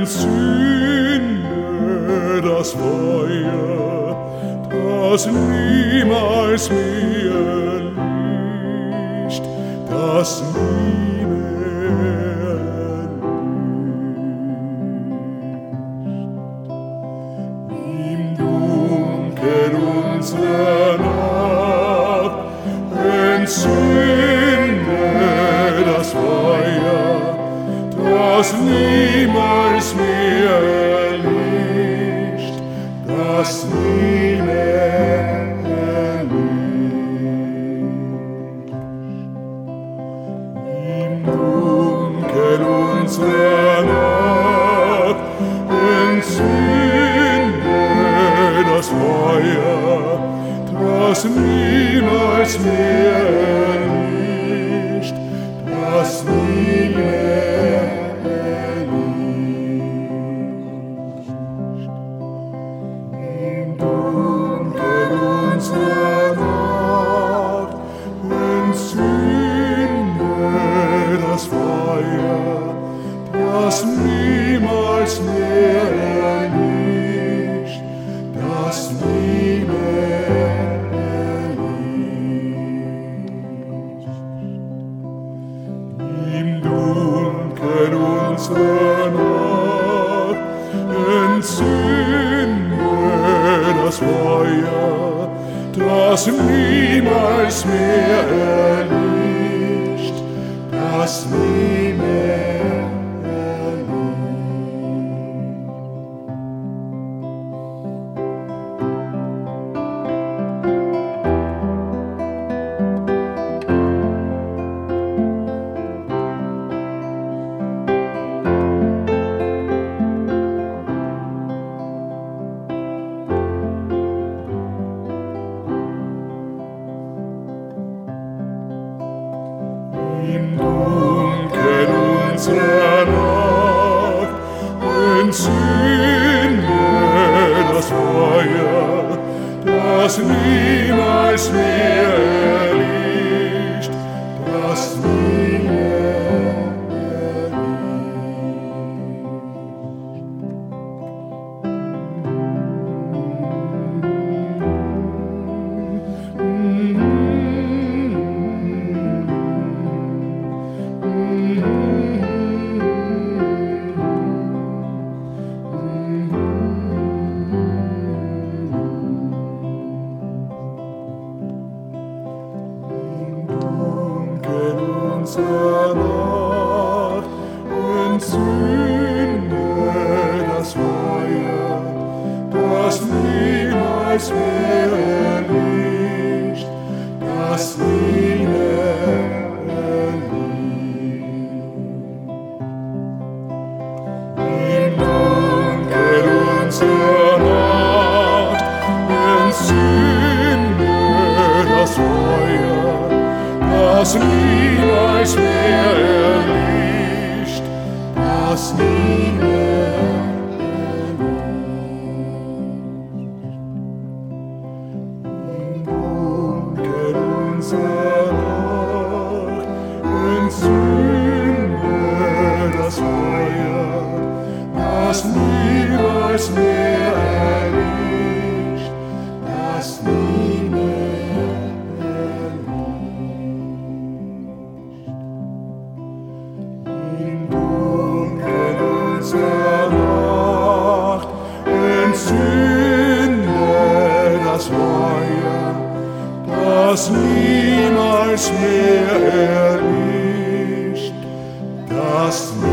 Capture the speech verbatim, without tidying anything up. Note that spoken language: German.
entzünde das Feuer, das niemals mehr liegt, das nie mehr liegt. Im Dunkel unserer Nacht entzünde das Feuer, das niemals mehr erlischt, das nie mehr erlischt. Im Dunkel unserer Nacht entzünde das Feuer, das niemals mehr erlischt, das nie mehr erlischt. Im Dunkel unserer Nacht entzünde das Feuer, das niemals mehr erlischt, das nie mehr erlischt. Im Dunkel unserer Nacht entzünde das Feuer, das niemals mehr erlischt, das nie mehr Im Dunkel unserer Nacht entzünde das Feuer, das niemals mehr erlischt, das nie mehr unserer Nacht entzünde das Feuer, das niemals mehr erlischt, das nie mehr erlischt. Im Dunkel unserer Nacht entzünde das Feuer, das niemals mehr erlischt, das nie mehr erlischt. Im Dunkel unserer Nacht entzünde das Feuer, das niemals mehr erlischt, das nie mehr entzünde das Feuer, das niemals mehr erlischt, das